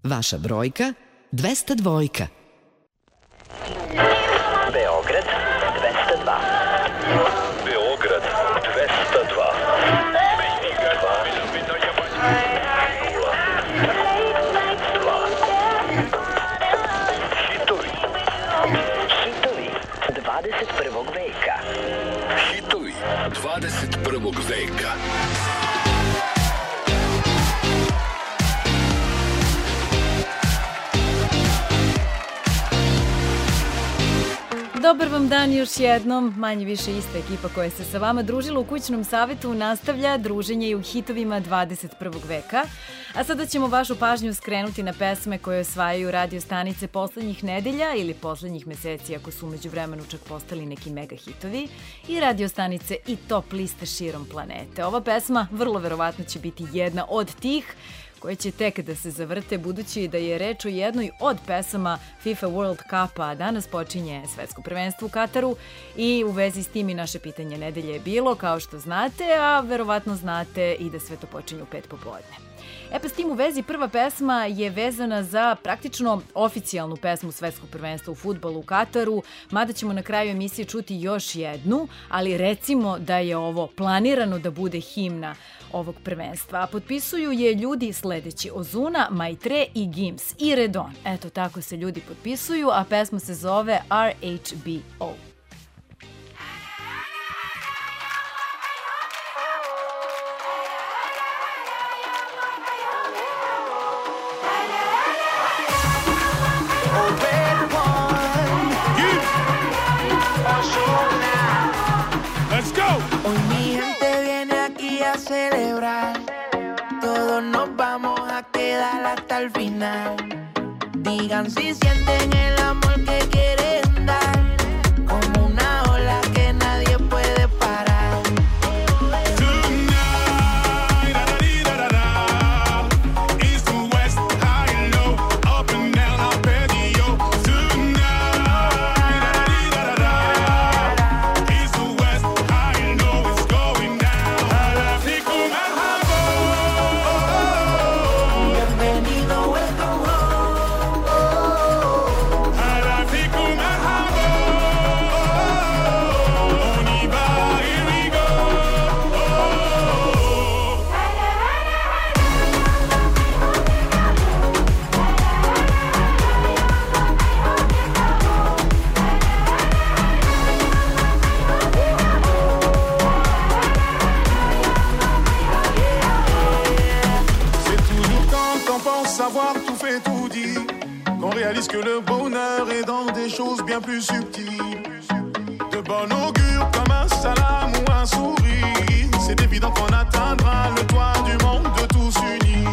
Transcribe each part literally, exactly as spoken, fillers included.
Vaša brojka dvesta dvojka. Beograd dvesta dva. Beograd dvesta dva. Hitovi. Hitovi dvadeset prvog veka. Hitovi dvadeset prvog veka. Dobar vam dan još jednom, manje više ista ekipa koja se sa vama družila u kućnom savetu nastavlja druženje i u hitovima dvadeset prvog veka. A sada ćemo vašu pažnju skrenuti na pesme koje osvajaju radio stanice poslednjih nedelja ili poslednjih meseci ako su umeđu vremenu čak postali neki mega hitovi i radio stanice i top liste širom planete. Ova pesma vrlo verovatno će biti jedna od tih koje će tek da se zavrte, budući da je reč o jednoj od pesama FIFA World Cupa, a danas počinje svetsko prvenstvo u Kataru i u vezi s tim i naše pitanje nedelje je bilo, kao što znate, a verovatno znate i da sve to počinje u pet popodne. E pa s tim u vezi prva pesma je vezana za praktično oficijalnu pesmu svetskog prvenstva u fudbalu u Kataru, mada ćemo na kraju emisije čuti još jednu, ali recimo da je ovo planirano da bude himna ovog prvenstva. A potpisuju je ljudi sledeći: Ozuna, Maitre i Gims i Redon. Eto, tako se ljudi potpisuju, a pesma se zove R H B O. Hoy mi gente viene aquí a celebrar. Todos nos vamos a quedar hasta el final. Digan si sienten el amor que quieren dar, como una ola que nadie puede parar. Tonight, da da da da, east to west, high and low, up and down, arpeggio. Tonight, da da da da, east to west, high and low, it's going down. Hala fikum merhaba. Bienvenido, welcome home. Hala fikum merhaba. On y va, here we go. C'est toujours quand on pense savoir tout fait, tout dit, qu'on réalise que le bonheur est dans des choses bien plus subtiles. De bon augure comme un salam ou un sourire, c'est évident qu'on atteindra le toit du monde de tous unis.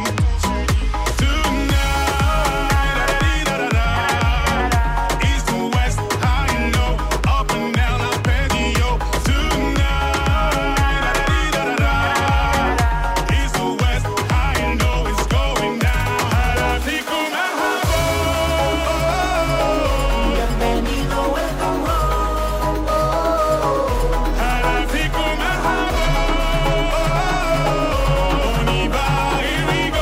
Tonight, da-da-dee-da-da-da, east to west, high and low, up and down, arpeggio. Tonight, da-da-dee-da-da-da, east to west, high and low, it's going down. Hala fikum merhaba. Bienvenido, welcome home. Hala fikum merhaba. On y va, here we go.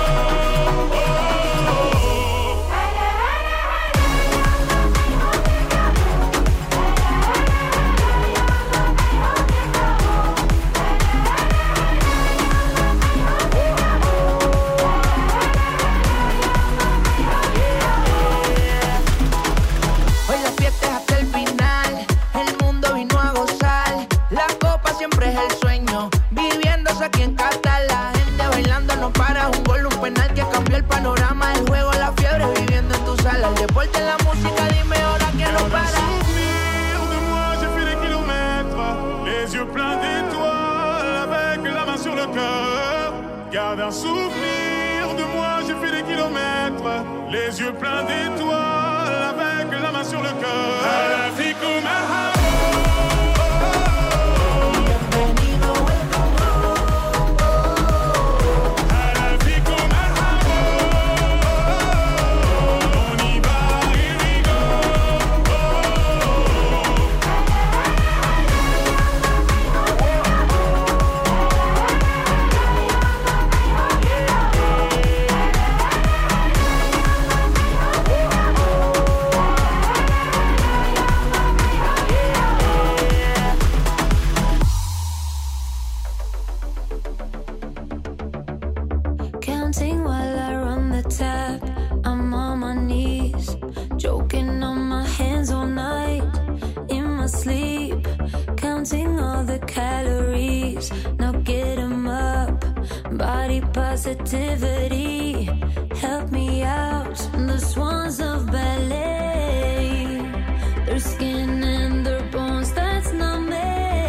Hoy la fiesta es hasta el final, el mundo vino a gozar, la copa siempre es el sueño, viviéndose aquí en Qatar, la gente bailando no para, un gol, un penal que cambió el panorama, el juego, la fiebre, viviendo en tu sala, el deporte, la música, dime ahora que no para. Souvenir de moi, j'ai fait des kilomètres, les yeux pleins d'étoiles, avec la main sur le cœur. Garde un souvenir de moi, j'ai fait des kilomètres, les yeux pleins d'étoiles, avec la main sur le cœur. Hala fikum merhaba. Bienvenido, welcome home. Hala fikum merhaba. On y va, here we go. positivity. Help me out, the swans of ballet. Their skin and their bones, that's not me.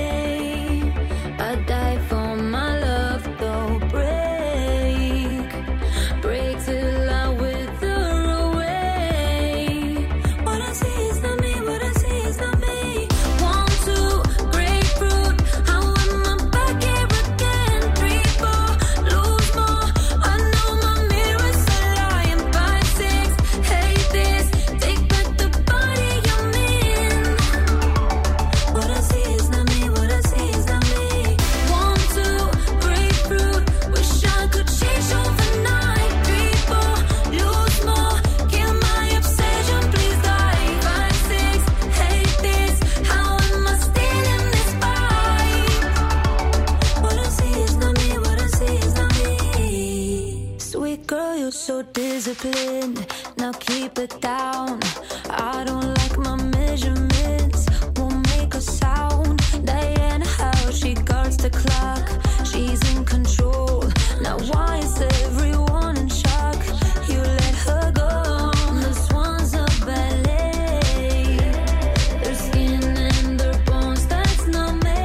I die for my love, though. Break, break till I wither away. What I see is not me, what I see is not me. One, two, grapefruit, I want my back here again. Three, four, lose more, I know my mirror's a lie. And five, six, hate this, take back the body I'm in. What I see is not me, what I see is not me. One, two, grapefruit, wish I could change overnight. Three, four, lose more, kill my obsession, please die. Five, six, hate this, how am I still in this fight? What I see is not me, what I see is not me. Sweet girl, you're so disciplined, now keep it down. I don't like my measurements, won't make a sound. Diana, how she guards the clock, she's in control. Now why is everyone in shock? You let her go, the swans of ballet. Their skin and their bones, that's not me.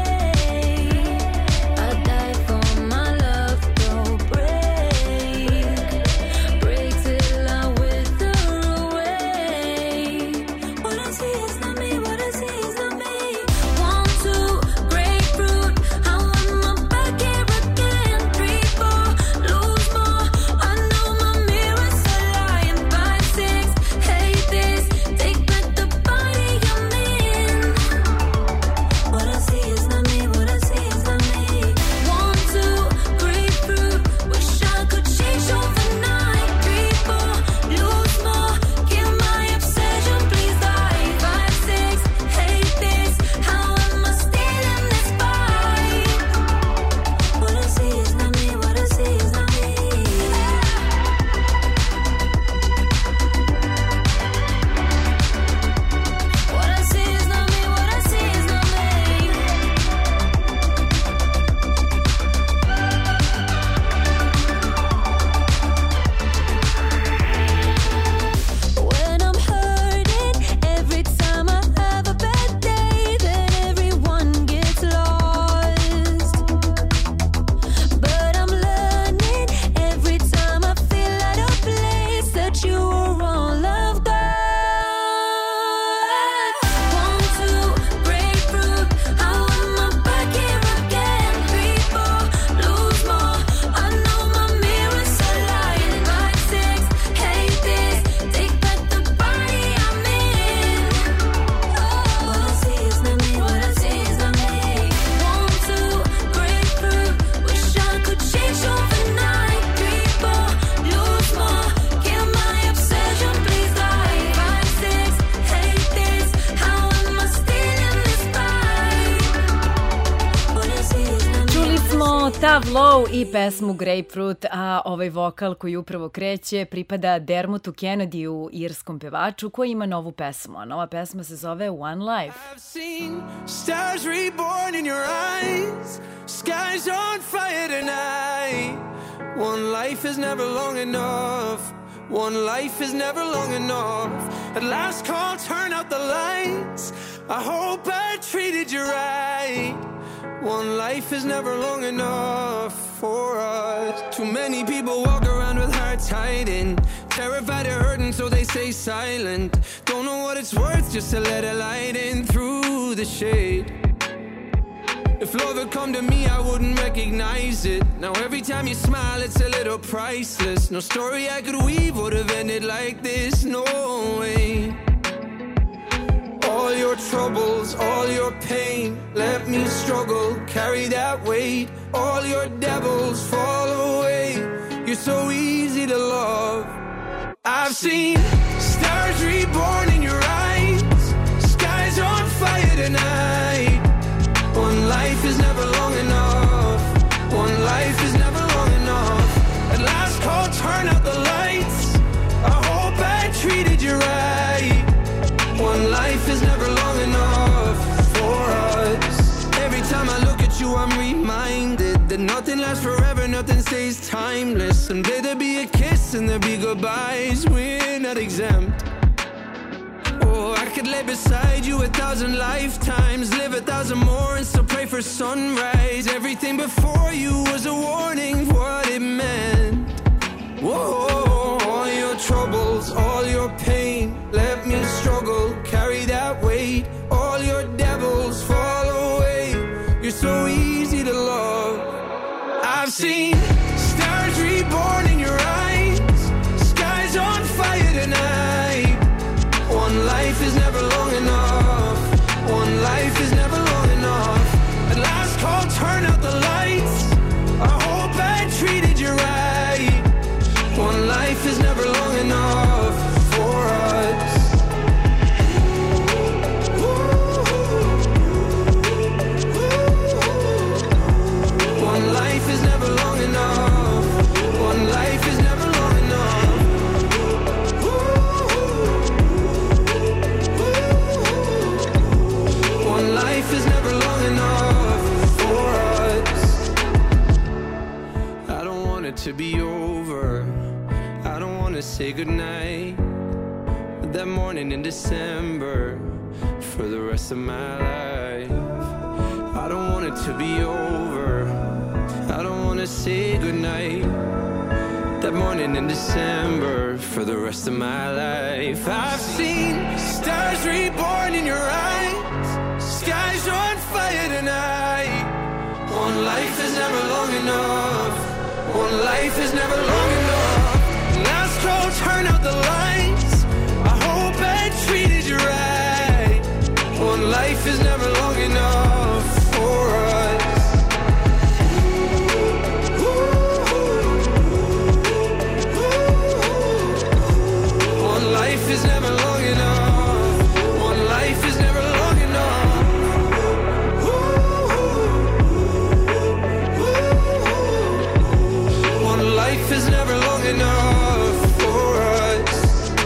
I die for my love, though. Break, break till I wither away. What I see is not me, what I see is not me. One, two, grapefruit, I want my back here again. Three, four, lose more, I know my mirror's a lie. And five, six, hate this, take back the body I'm in. What I see is not me, what I see is not me. One, two, grapefruit, wish I could change overnight. Three, four, lose more, kill my obsession, please die. Five, six, hate this, how am I still in this fight? What I see is not me, what I see is not me. What I see is not me, what I see is not me. When I'm hurting, every time I have a bad day, then everyone gets lost. But I'm learning every time I feel out of place that you are all I've got. One, two, grapefruit, I want my back here again. Three, four, lose more, I know my mirror's a lie. And five, six, hate this, take back the body I'm in. What I see is not me, what I see is not me. One, two, grapefruit, wish I could change overnight. Three, four, lose more, kill my obsession, please die. Five, six, hate this, how am I still in this fight? What I see is not me. Čuli smo Tav Low i pesmu Grapefruit, a ovaj vokal koji upravo kreće pripada Dermotu Kennedy, u irskom pevaču koji ima novu pesmu, a nova pesma se zove One Life. I've seen stars reborn in your eyes, skies on fire tonight. One life is never long enough. One life is never long enough. At last call, turn out the lights. I hope I treated you right. One life is never long enough for us. Too many people walk around with hearts hiding, terrified of hurting, so they stay silent. Don't know what it's worth just to let a light in through the shade. If love had come to me, I wouldn't recognize it. Now every time you smile, it's a little priceless. No story I could weave would have ended like this, no way. All your troubles, all your pain, let me struggle, carry that weight. All your devils fall away, you're so easy to love. I've seen stars reborn in your eyes, skies on fire tonight. One life is never long enough. One life is never long enough. At last call, turn out the lights. I hope I treated you right. One life is never long enough for us. Every time I look at you, I'm reminded that nothing lasts forever, nothing stays timeless. Someday there'll be a kiss and there'll be goodbyes. We're not exempt. Oh, I could lay beside you a thousand lifetimes, live a thousand more and still pray for sunrise. Everything before you was a warning for what it meant. Whoa, all your troubles, all your pain, let me struggle, carry that weight. All your devils fall away. You're so easy to love. I've seen stars reborn in your eyes, skies on fire tonight. One life is never long enough. One life is never long enough. At last call, turn out the lights. I hope I treated you right. One life is never long enough for us. One life is never long enough. One life is never long enough. One life is never long enough for us. I don't want it to be over. I don't want to say goodnight. That morning in December, for the rest of my life. I don't want it to be over. I don't want to say goodnight. That morning in December, for the rest of my life. I've seen stars reborn in your eyes, skies on fire tonight. One life is never long enough. One life is never long enough. Last call, turn out the lights. I hope I treated you right. One life is never long enough for us. One life is never long enough. One life is never long enough. One life is never long enough for us.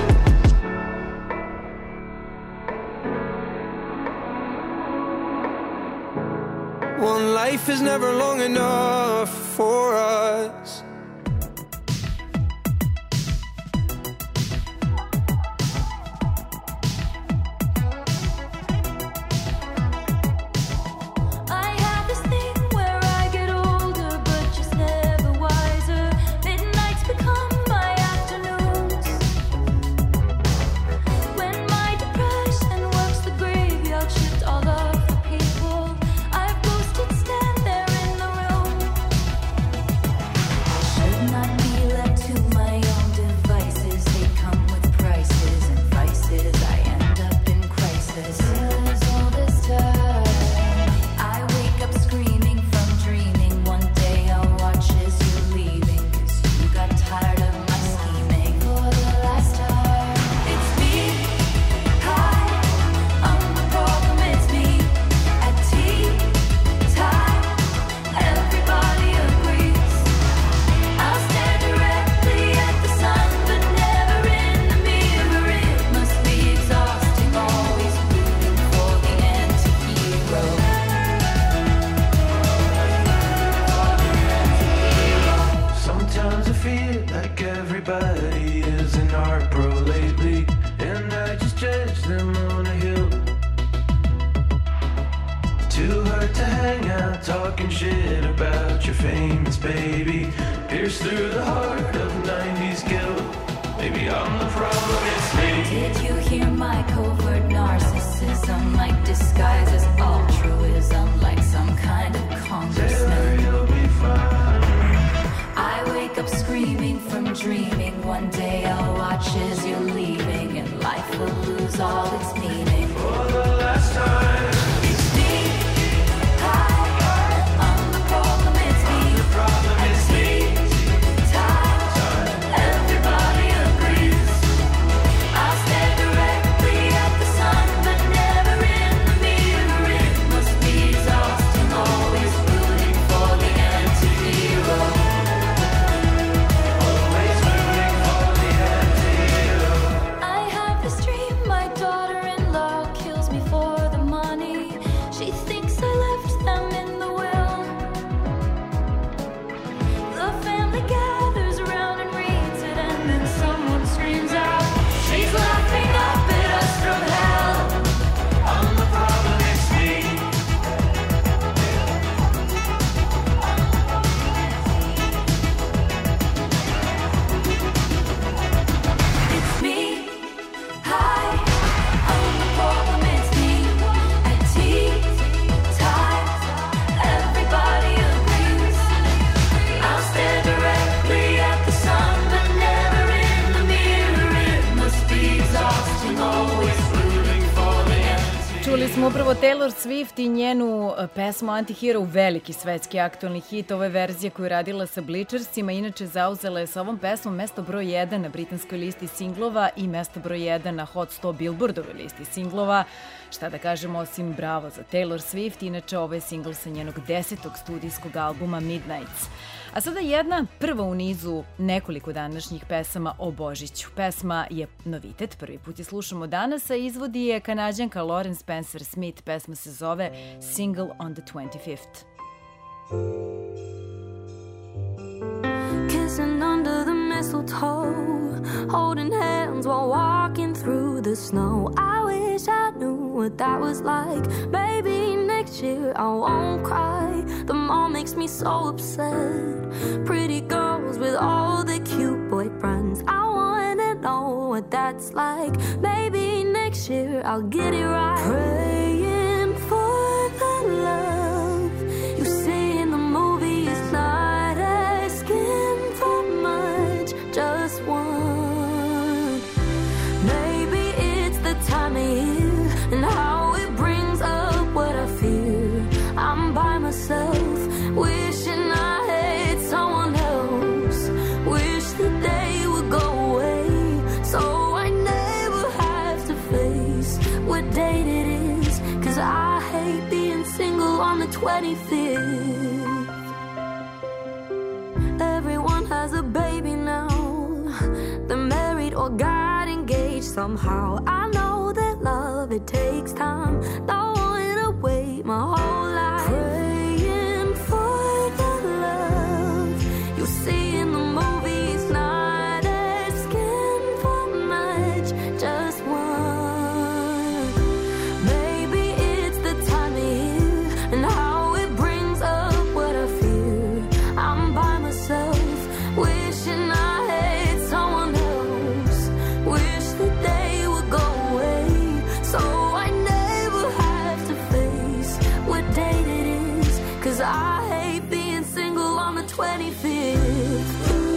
One life is never long enough for us. I have this dream, my daughter and Čuli smo upravo Taylor Swift i njenu pesmu Anti-Hero, veliki svetski aktualni hit. Ove verzije koju je radila sa Bleachersima, inače zauzela je sa ovom pesmom mesto broj jedan na britanskoj listi singlova i mesto broj jedan na Hot sto Billboardovoj listi singlova. Šta da kažemo osim bravo za Taylor Swift, inače ovo je singl sa njenog desetog studijskog albuma Midnights. A sada jedna prva u nizu nekoliko današnjih pesama o Božiću. Pesma je novitet, prvi put je slušamo danas, a izvodi je Kanađanka Lauren Spencer Smith. Pesma se zove Single on the twenty-fifth. Kissing under the mistletoe, holding hands while walking through the snow. I wish I knew what that was like. Maybe next year I won't cry. The mall makes me so upset. Pretty girls with all the cute boyfriends. I wanna know what that's like. Maybe next year I'll get it right. Praying for the love you see in the movies, not asking for much, just one. Maybe it's the time of year and how it brings up what I fear. I'm by myself, wishing I had someone else. Wish that they would go away, so I never have to face what date it is. Cause I hate being single on the twenty-fifth. Everyone has a baby now. They're married or got engaged somehow. I know that love, it takes time. Don't wanna wait my whole life praying for the love you see in the movies, not asking for much, just one. Maybe it's the time of year and how it brings up what I fear. I'm by myself, wishing I had someone else. Wish that they would go away, so I never have to face what date it is. Cause I hate being single on the twenty-fifth.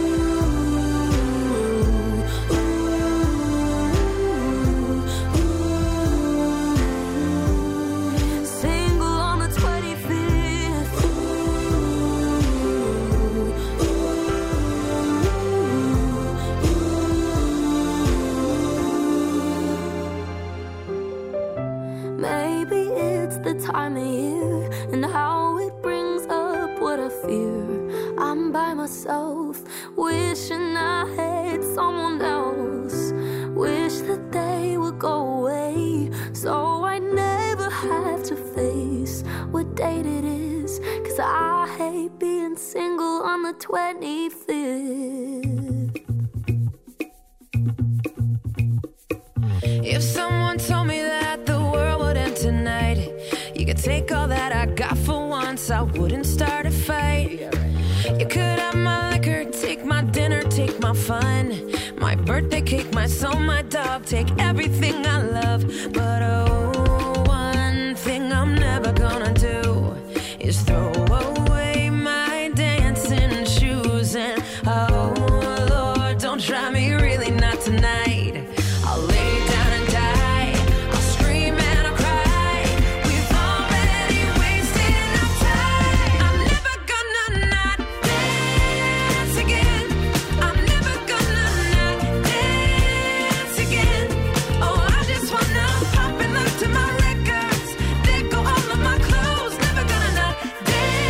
Single on the twenty-fifth. Maybe it's the time of year and how it brings up what I fear. I'm by myself, wishing I had someone else. Wish that they would go away, so I never have to face what date it is. Cause I hate being single on the twenty-fifth. If someone told me that the world would end tonight, you could take all that I got for once, I wouldn't start a fight. You could have my liquor, take my dinner, take my fun, my birthday cake, my soul, my dog, take everything I love. But oh, one thing I'm never gonna do is throw away my dancing shoes. And oh Lord, don't try me, really not tonight. I'll lay down and die, I'll scream and I'll cry. We've already wasted our time. I'm never gonna not dance again. I'm never gonna not dance again. Oh, I just wanna pop and look to my records. Let go all of my clothes. Never gonna not dance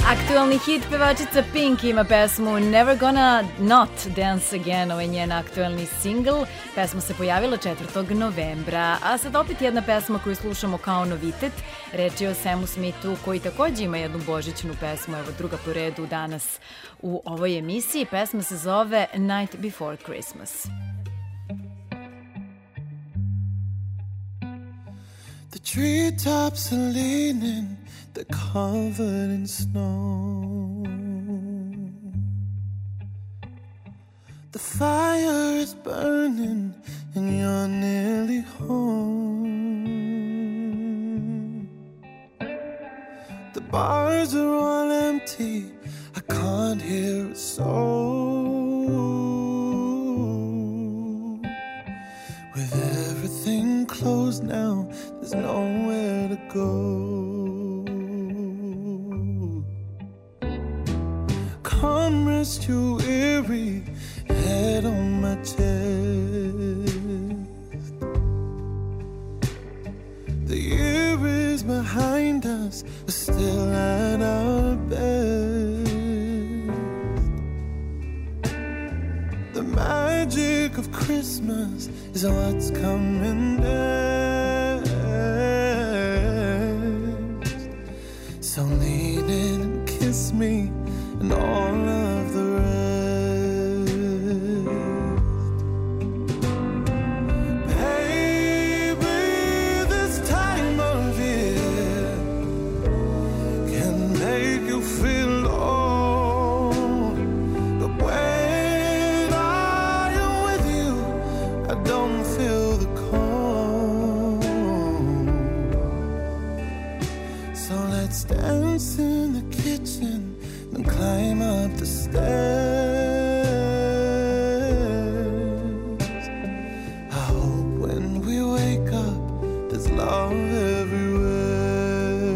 Aktualni hit pevačica Pink ima pesmu Never Gonna Not Dance Again, ovo je njen aktualni singl. Pesma se pojavila četvrtog novembra, a sad opet jedna pesma koju slušamo kao novitet. Reč je o Samu Smithu koji takođe ima jednu božićnu pesmu, evo druga po redu danas u ovoj emisiji. Pesma se zove Night Before Christmas. The treetops are leaning, they're covered in snow. The fire is burning and you're nearly home. The bars are all empty, I can't hear a soul. With everything closed now, there's nowhere to go. Come rest your weary head on my chest. The year is behind us, we're still at our best. The magic of Christmas is what's coming next. So lean in and kiss me and all of the rest. Baby, this time of year can make you feel alone, but when I am with you, I don't feel the cold. So let's dance in the kitchen and climb up the stairs. I hope when we wake up, there's love everywhere.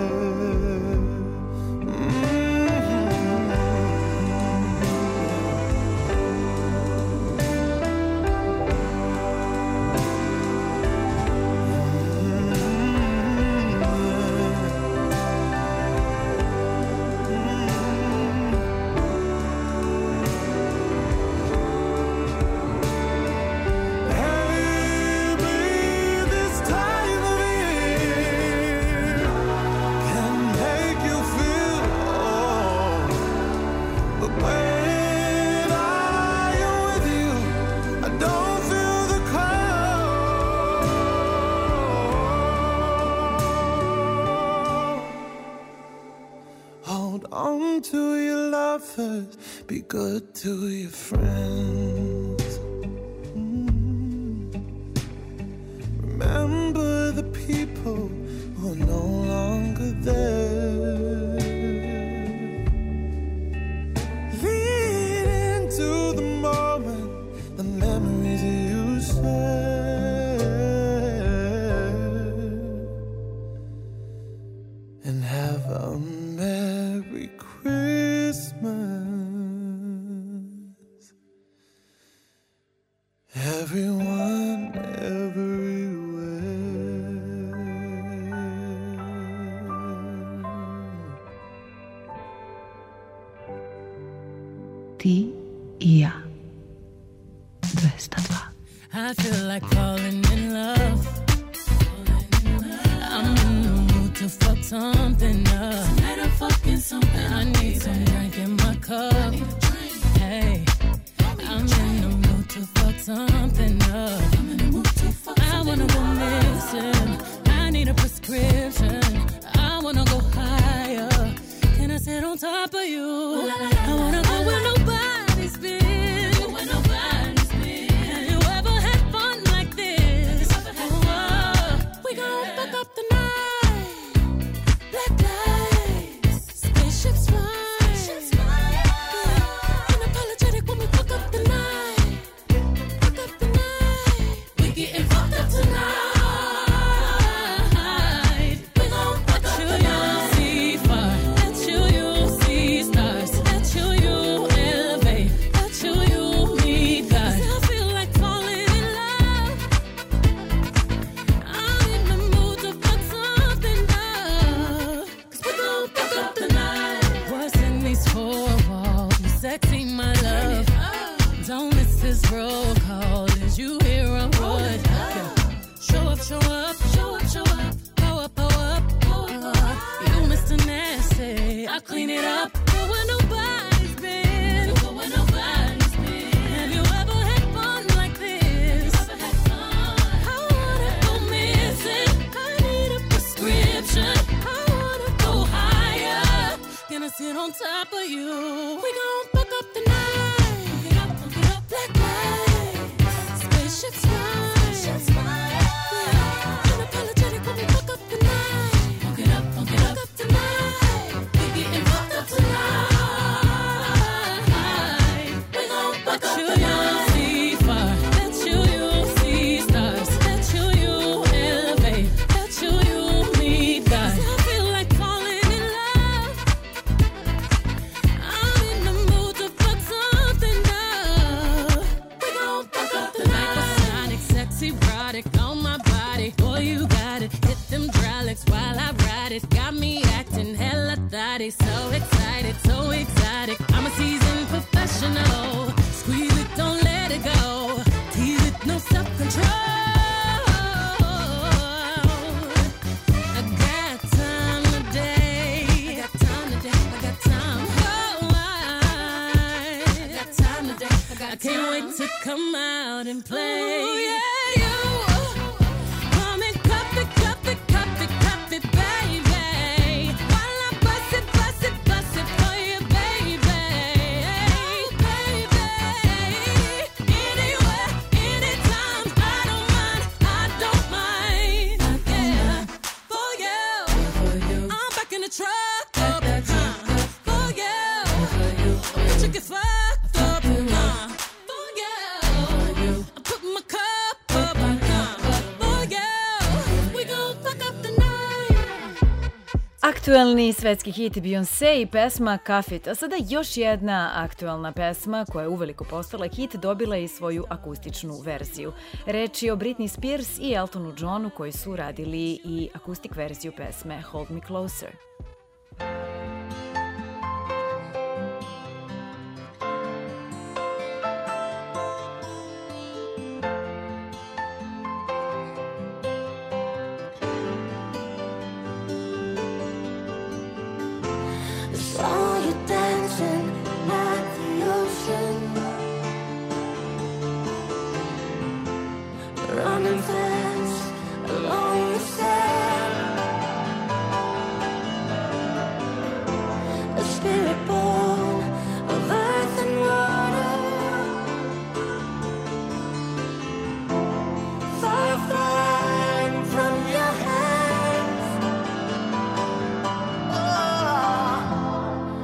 To your lovers, be good to your friends. Mm. Remember the people who are no longer there. Lean into the moment, the memories you share, and have a Merry Christmas, everyone, everywhere. Ti I ja. dvesta dva. I feel like falling in love. I'm in the mood to fuck something up. Tonight I'm fucking something. I need some drink in my cup. Hey, I'm in the mood to fuck something up. I'm in the mood to fuck something up. I wanna go missing. I need a prescription. I wanna go higher. Can I sit on top of you? I wanna go where nobody's been. Go where nobody's been. Have you ever had fun like this? Oh, we gon' fuck up the night. Black lights, spaceships fly. Spaceships fly. Yeah. Unapologetic when we fuck up the night. Fuck up the night. We getting fucked up tonight. We gon' fuck up the night. See fire. At you, you see stars. At you, you I clean it up. Go where nobody's been. Go where nobody's been. Have you ever had fun like this? Ever had fun? I wanna go missing. I need a prescription. I wanna go higher. Gonna sit on top of you. We gon' fuck up the night. Fuck it up, fuck it up. Black lights. Spaceships fly. Spaceships fly. Yeah. Unapologetic when we fuck up the night. Fuck it up, fuck it up. Fuck up tonight. We getting fucked up tonight. We gon' fuck up the night. See far. Bet you you see stars. Bet you you elevate. Bet you you meet God. I feel like falling in love. I'm in the mood to fuck something up. We gon' fuck up the night. Sonic, sexy, erotic on my body. Boy, you got it. Hit them hydraulics while I ride it. Got me acting hella thotty. So excited, so exotic. I'm a seasoned professional. Squeeze it, don't let it go. Tease it, no self-control. I got time today. I got time today. I got time. Oh, I, I got time today. I, got I can't time. Wait to come out and play. Ooh, yeah, you. Come and cup it, cup it, cup it, cup it, baby. While I bust it, bust it, bust it for you, baby. Baby. Anywhere, anytime. I don't mind, I don't mind. Yeah. For you. For you. I'm back in the truck. Up, huh. For you. But you get fucked up. Huh. For you. I'm putting my cup up. Huh. For you. We gon' fuck up the night. Aktuelni svetski hit Beyoncé i pesma Cuff It. A sada još jedna aktuelna pesma koja je uveliko postala hit dobila je i svoju akustičnu verziju. Reč je o Britney Spears i Eltonu Johnu koji su radili i akustik verziju pesme Hold Me Closer. Saw you dancing at the ocean, running fast along the sand. A spirit born of earth and water, fire flying from your hands. Oh,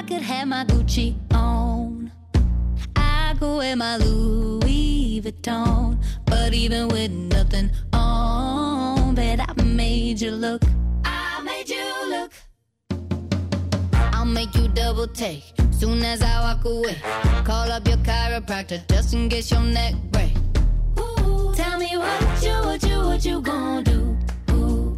I could have my Gucci on. I could wear my Louis Vuitton. But even with nothing on, bet I made you look. I made you look. I'll make you double take soon as I walk away. Call up your chiropractor just in case your neck break. Ooh, tell me what you, what you, what you gonna do? Ooh.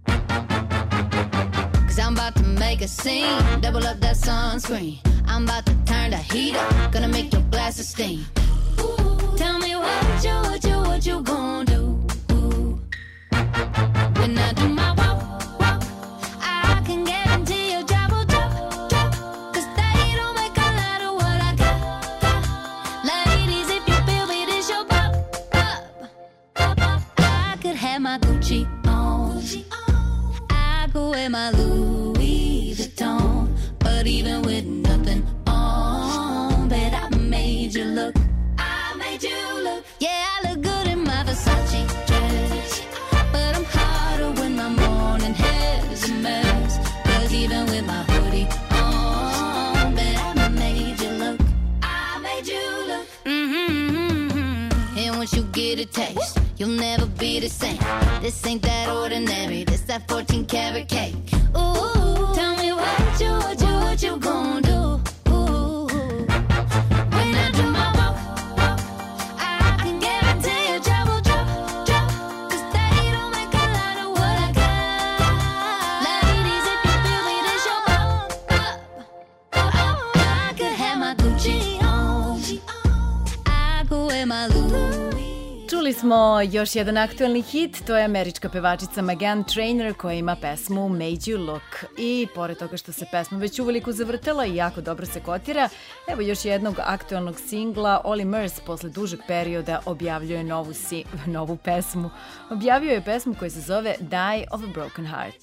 Cause I'm about to make a scene. Double up that sunscreen. I'm about to turn the heat up. Gonna make your glasses steam. Ooh, tell me what you, what you, what you gonna do? Ooh. When I do my walk, walk, I can guarantee your job will drop, drop. Cause they don't make a lot of what I got, got. Ladies, if you feel me, this your pop, pop, pop, pop. I could have my Gucci on. I could wear my Louis Vuitton. But even with nothing on, bet I made you look. I made you look. Yeah, I look good in my Versace dress. But I'm hotter when my morning hair's a mess. Cause even with my hoodie on, bet I made you look. I made you look. Mm-hmm. And once you get a taste, you'll never be the same. This ain't that ordinary. This that fourteen karat cake. Ooh, tell me what you, what you, what you gon' do? Ooh, when I do my walk, walk, I can guarantee your job will drop, drop. Cause they don't make a lot of what I got. Ladies, if you feel me, this your pop, pop, pop. I could have my Gucci on. I could wear my Louis. Čuli smo još jedan aktuelni hit, to je američka pevačica Meghan Trainor koja ima pesmu Made You Look. I pored toga što se pesma već uveliko zavrtela i jako dobro se kotira, evo još jednog aktuelnog singla. Olly Murs posle dužeg perioda objavljuje novu, si, novu pesmu. Objavio je pesmu koja se zove Die of a Broken Heart.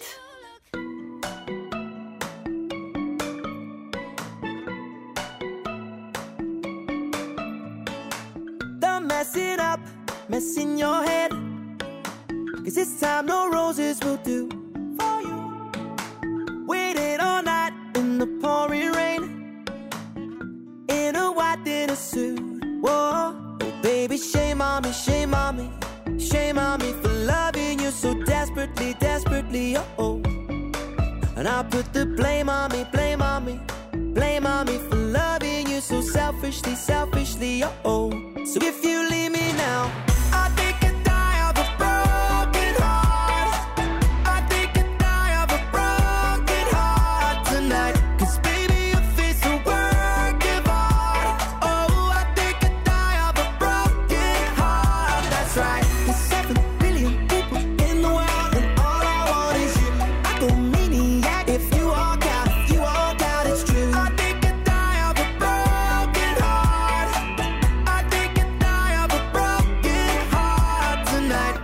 Don't mess it up, mess in your head. Cause this time no roses will do for you. Waited all night in the pouring rain, in a white dinner suit. Whoa, oh baby, shame on me, shame on me, shame on me for loving you so desperately, desperately, oh oh. And I'll put the blame on me, blame on me, blame on me for loving you so selfishly, selfishly, oh oh. So if you leave me now, I think I'd die of a broken heart. I think I'd die of a broken heart tonight. Cause baby, your face a work of art. Oh, I think I'd die of a broken heart. That's right. There's seven billion people in the world and all I want is you. I go maniac if you walk out, if you walk out, it's true. I think I'd die of a broken heart. I think I'd die of a broken heart tonight.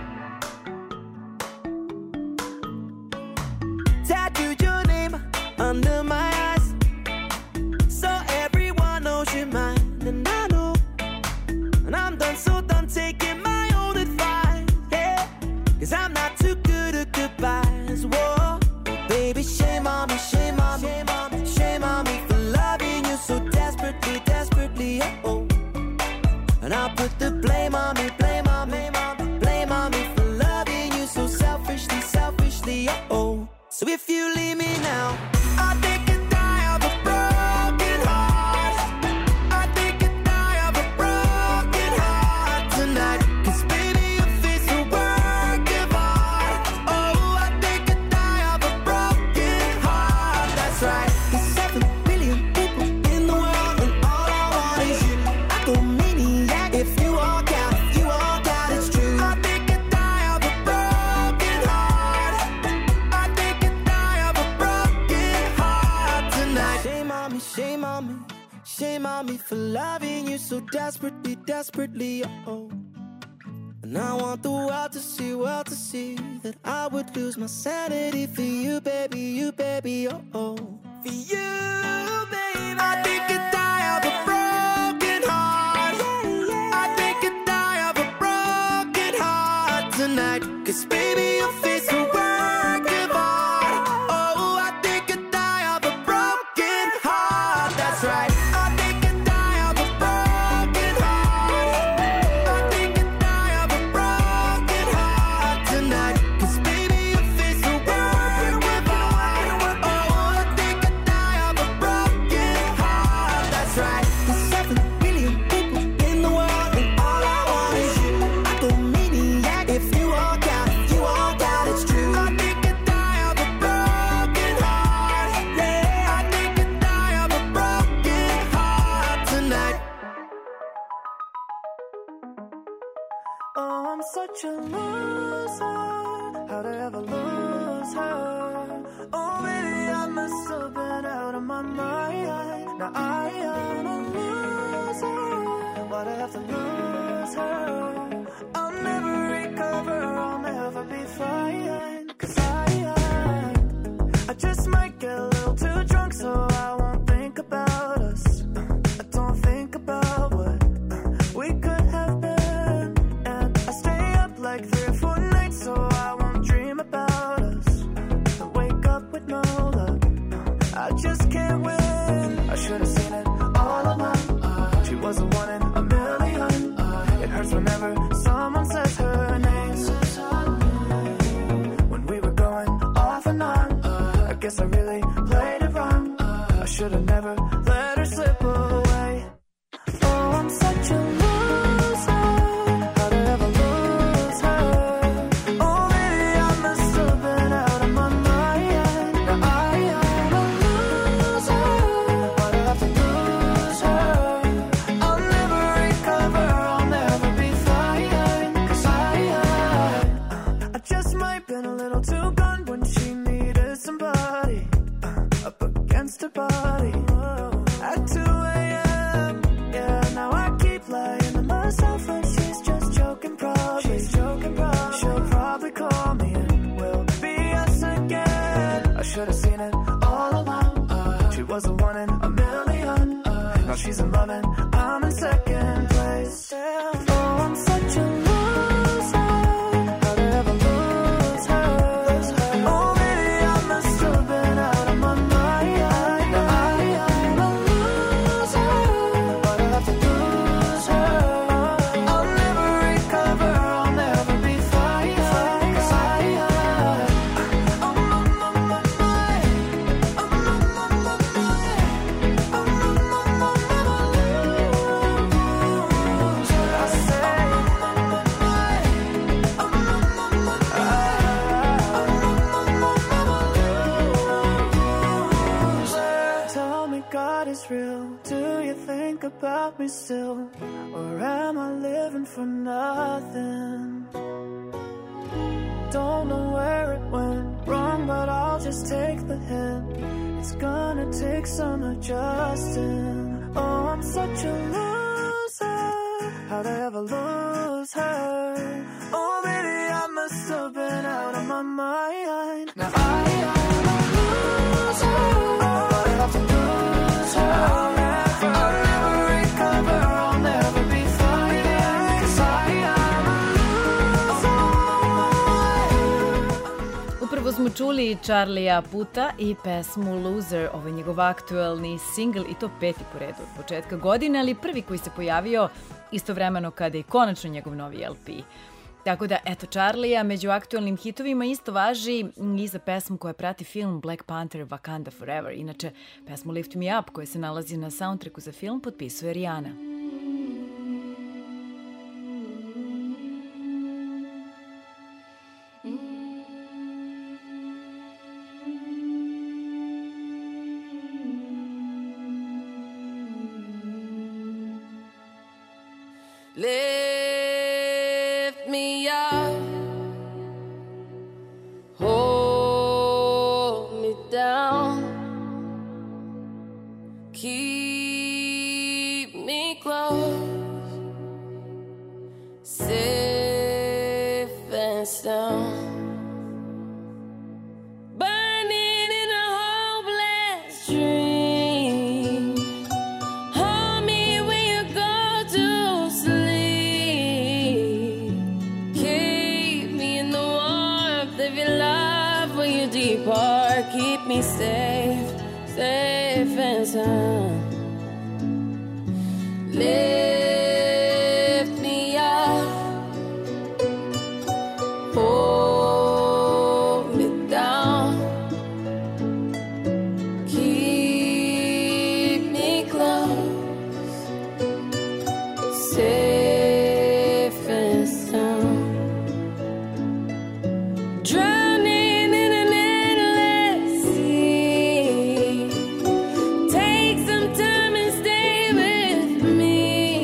Tattooed your name under my eyes, so everyone knows you're mine. And I know, and I'm done, so done taking my own advice. Yeah, cause I'm not too good at goodbyes. Whoa, baby, shame on me, shame on me, shame on me, shame on me for loving you so desperately, desperately, oh oh. And I'll put the blame on me, blame on me, blame on me for loving you so selfishly, selfishly, oh oh. So if you leave me now, I think I'd die of a broken heart. I think I'd die of a broken heart tonight. Cause baby, your face a work of art. Oh, I think I'd die of a broken heart. That's right. There's seven billion people in the world and all I want is you. I go maniac if you walk out, if you walk out, it's true. I think I'd die of a broken heart. I think I'd die of a broken heart tonight. Shame on me, shame on me, shame on me for loving you so desperately, desperately, oh. And I want the world to see, world to see that I would lose my sanity for you, baby, you, baby, oh oh. For you, baby. I think I'd die of a broken heart. I think I'd die of a broken heart tonight. Cause baby, your face a work of art. Oh, I think I'd die of a broken heart. mind. Now I am a loser. Why'd I have to lose her? I'll never recover, I'll never be fine. Cause I, I, I just might get a little too drunk, so I won't think about us. I don't think about what we could have been. And I stay up like three or four nights, so I won't dream about us. I wake up with no luck, I just can't win. I should've seen it all along. She was the one in a million. It hurts whenever someone says her name. When we were going off and on, I guess I really played it wrong. I should've never let her slip away. Oh, I'm such a loser. How'd I ever lose her? Oh, maybe I must have been out of my mind. Now I am a loser. Why'd I have to lose her? I'll never recover, I'll never be fine. Cause I, I, I just might been a little too gone when she needed somebody up against her body at two a.m. Yeah, now I keep lying to myself like she's just joking probably. She's joking probably. She'll probably call me and we'll be us again. I should've seen it all along. She was the one in a million. Now she's in love and I'm in second place. Oh, I'm such a loser. How'd I ever lose her? Oh, maybe I must have been out of my mind. Now I am a loser. Why'd I have to lose her? I'll never recover, I'll never be fine. Cause I, I, I'm on my mind. I'm on my mind. I'm on my mind. I say, I'm on my mind. I'm on my mind. Tell me God is real. Do you think about me still? Or am I living for nothing? Don't know where it went wrong, but I'll just take the hint. It's gonna take some adjusting. Oh, I'm such a loser. How'd I ever lose her? Oh, maybe I must have been out of my mind. Now I am a loser. Oh, I have to lose her. I'll never, I'll never recover. I'll never be fine. Cause I am a loser. Upravo smo čuli Charlija Puta i pesmu Loser, ovo je njegov aktuelni singl i to peti po redu od početka godine, ali prvi koji se pojavio istovremeno kada je konačno njegov novi el pe. Tako da, eto, Charlija među aktuelnim hitovima isto važi i za pesmu koja prati film Black Panther Wakanda Forever. Inače, pesmu Lift Me Up koja se nalazi na soundtracku za film potpisuje Rihanna. Lift me up, hold me down, keep me close, safe and sound. Burning in a hopeless dream. Hold me when you go to sleep. Keep me in the warmth of your love when you depart. Keep me safe, safe and sound. Lift me up, hold me down, keep me close, safe and sound. Drowning in an endless sea. Take some time and stay with me.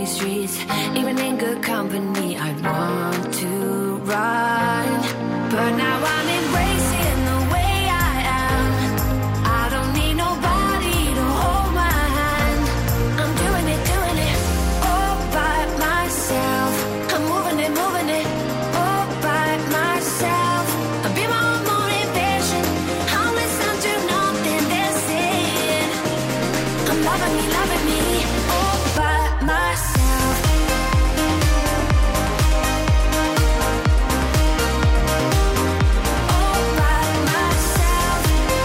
lonely streets. Even in good company, I want to run. But now I'm embracing the way I am. I don't need nobody to hold my hand. I'm doing it, doing it all by myself. I'm moving it, moving it all by myself. I'll be my own motivation. I'll listen to nothing they're saying. I'm loving me, loving me all by myself. All by myself.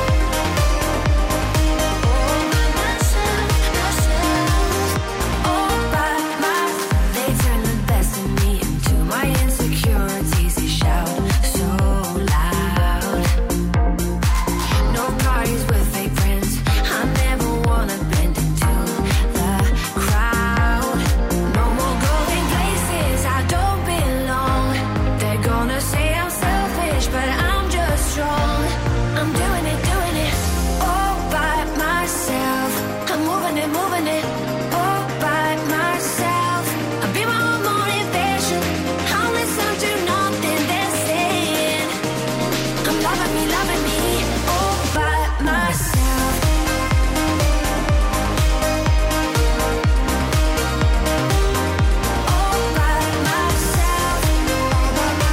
All by myself, myself. All by myself. They turn the best in me into my insecurities. They shout so loud. No parties with fake friends. I never wanna blend into the crowd. No more going places I don't belong. They're gonna say I'm selfish, but I'm just strong. I'm doing it, doing it all by myself. I'm moving it, moving it all by myself. I'll be my own motivation. I'll listen to nothing they're saying. I'm loving me, loving me all by myself. All by myself. All by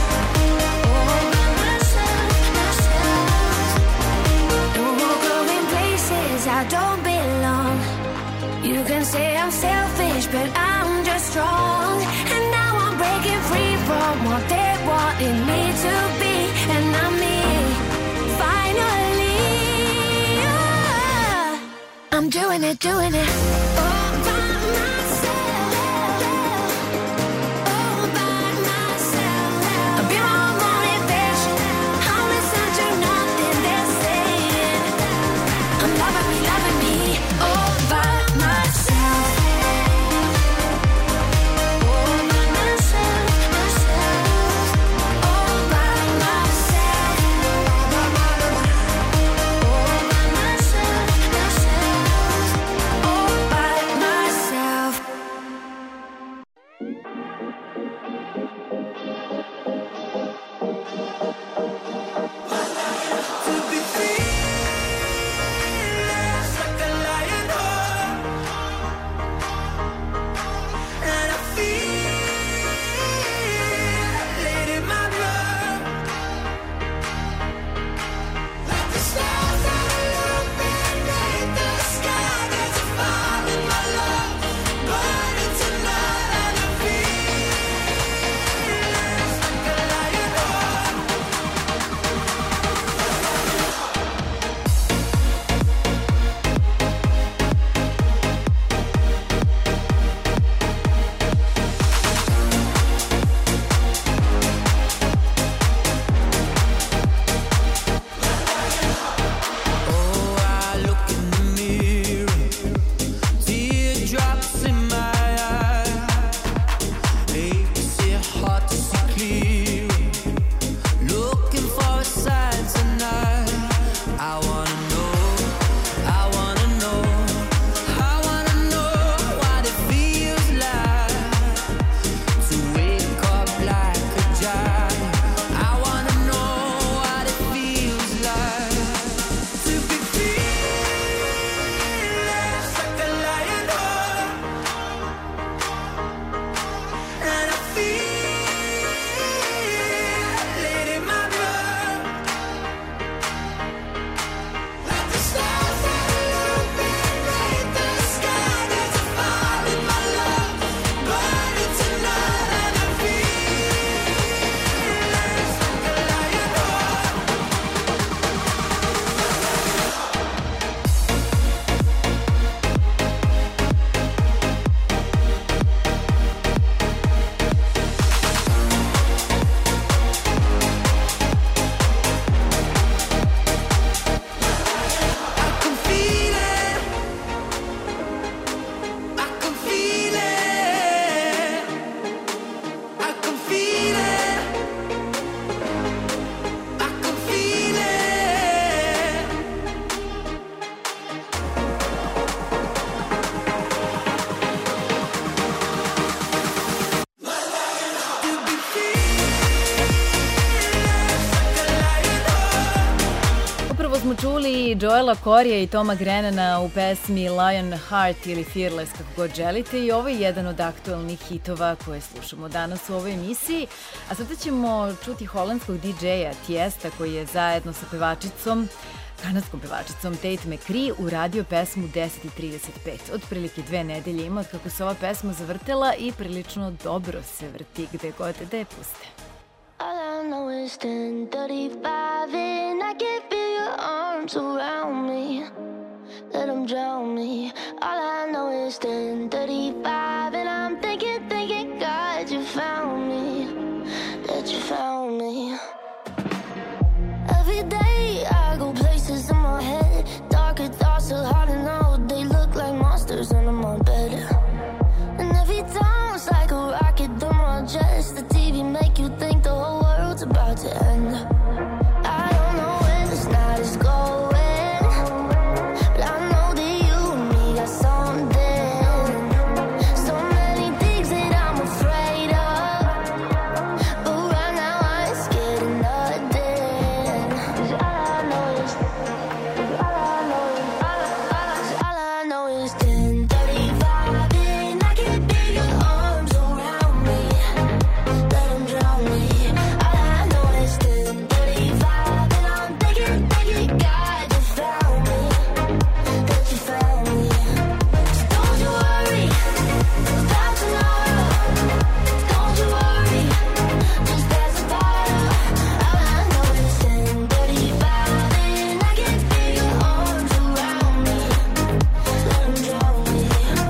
myself, myself. No more going places I don't belong. You can say I'm selfish, but I'm just strong. And now I'm breaking free from what they wanted me to be. And I'm me, finally. Yeah. I'm doing it, doing it all by myself. All by myself. I'll be my own motivation. I'll listen to nothing they're saying. I'm loving me, loving me all by myself. All by myself, myself. All by myself. All by myself, myself. All by myself. To be fearless like a lion heart. And I feel it in my blood. Like the stars that illuminate the sky. There's a fire in my love, burning tonight. And I feel like a čuli Joela Corija i Toma Grennana u pesmi Lion Heart ili Fearless, kako god želite, i ovo je jedan od aktualnih hitova koje slušamo danas u ovoj emisiji. A sada ćemo čuti holandskog di džeja Tiesta, koji je zajedno sa pevačicom, kanadskom pevačicom Tate McCree uradio pesmu deset i trideset pet. Otprilike dve nedelje ima od kako se ova pesma zavrtela i prilično dobro se vrti gde god da je puste. All I know is ten thirty-five and I can feel your arms around me. Let them drown me. All I know is ten thirty-five and I'm thinking, thinking, God, you found me. That you found me. Every day I go places in my head. Darker thoughts are hard to know. They look like monsters under my bed. And every time it's like a rocket through my chest. The T V make you think the whole world's about to end. I don't know where this night is going, but I know that you and me got something. So many things that I'm afraid of, but right now I ain't scared of nothing. 'Cause all I know is, all I know is, all I, all I know is ten thirty-five and I can feel your arms around me. Let them drown me. All I know is ten thirty-five and I'm thinking, thinking, God, you found me. That you found me. So don't you worry about tomorrow. Don't you worry, just pass the bottle. All I know is ten thirty-five and I can feel your arms around me. Let them drown me.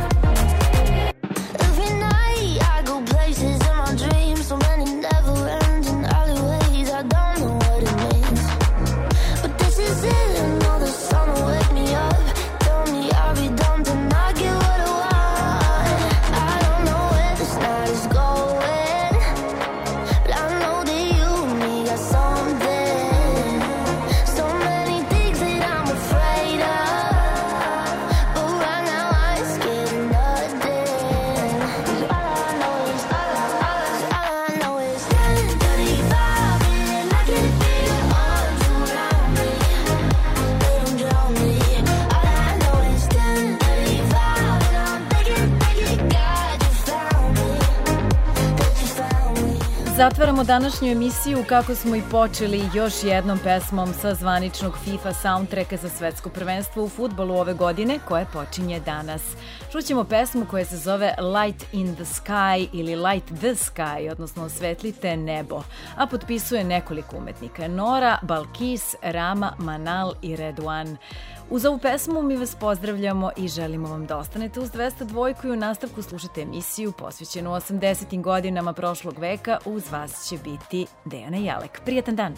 Every night I go places in my dreams, so many never-ending alleyways. I don't know what it means, but this is it. I know the sun will wake me up. Tell me I'll be done, then I get what I want. I don't know where this night is going, but I know that you and me got something. So many things that I'm afraid of, but right now I ain't scared of nothing. 'Cause all I know is, all I, all I, all I know is ten thirty-five and I can feel your arms around me. Let them drown me. All I know is ten thirty-five and I'm thinking, thinking, God, you found me. That you found me. Zatvaramo današnju emisiju kako smo i počeli još jednom pesmom sa zvaničnog FIFA soundtracka za svetsko prvenstvo u fudbalu ove godine koje počinje danas. Čućemo pesmu koja se zove Light in the Sky ili Light the Sky, odnosno Osvetlite nebo, a potpisuje nekoliko umetnika: Nora, Balkis, Rama, Manal i Redwan. Uz ovu pesmu mi vas pozdravljamo i želimo vam da ostanete uz dvesta dva i u nastavku slušate emisiju posvećenu osamdesetim godinama prošlog veka. Uz vas će biti Dejana Jalek. Prijetan dan!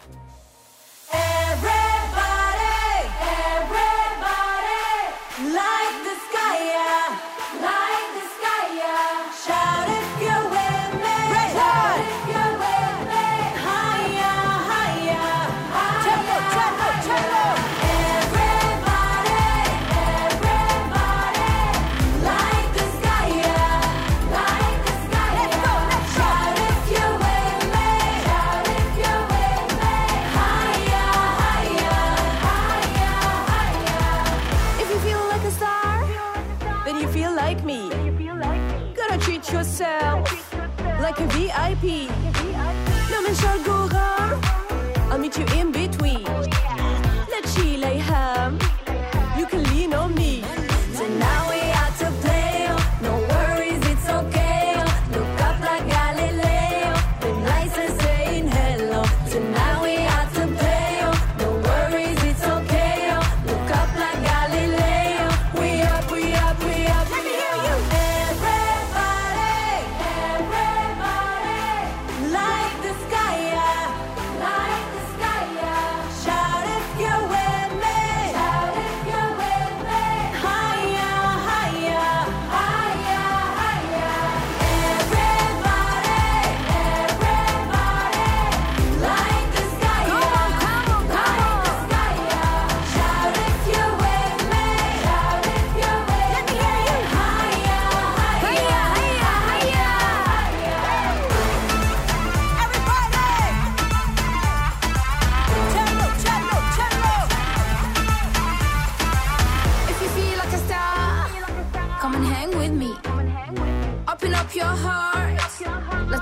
Everybody, everybody, like the sky, yeah, like the sky, yeah. Shout if you're with me, shout if you're with me, higher, higher, higher, tempo, tempo, tempo. Everybody, everybody, like the sky, yeah, like the sky, yeah. Shout if you're with me, shout if you're with me, higher, higher, higher, higher. If you feel like a star, then you feel like me. Gotta treat yourself like a V I P. No man shall go wrong. I'll meet you in between. Let's chill, ham. You can lean on me. So now we out to play. No worries, it's okay. Look up like Galileo. Been nice and saying hello. So now we out to play. No worries, it's okay. Look up like Galileo. We up, we up, we up. Let me hear you. Everybody, everybody, like the sky, yeah, like the sky, yeah. Shout it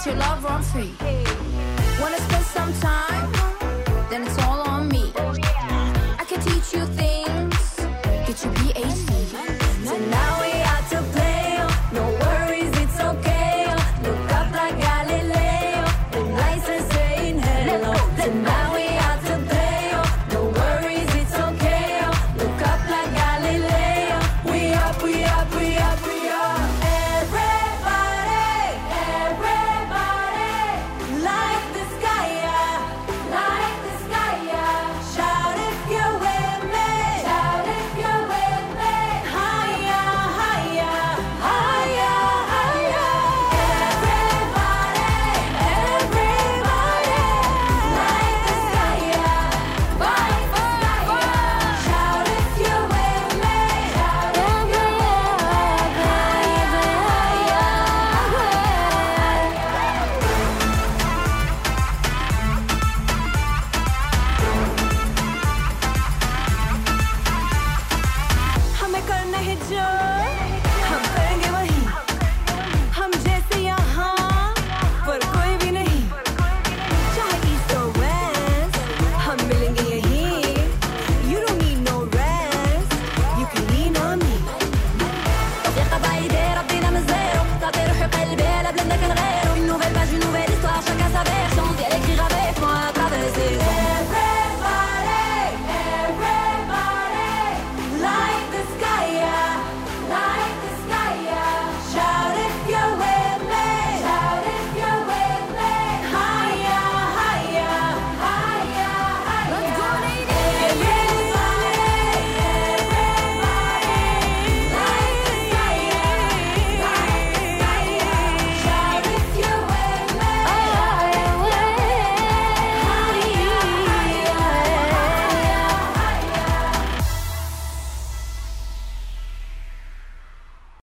let your love run free. Wanna spend some time? Then it's all on me. I can teach you things, get your P H D. Tonight we out to play, no worries, it's okay. Look up like Galileo, the lights are saying hello. Tonight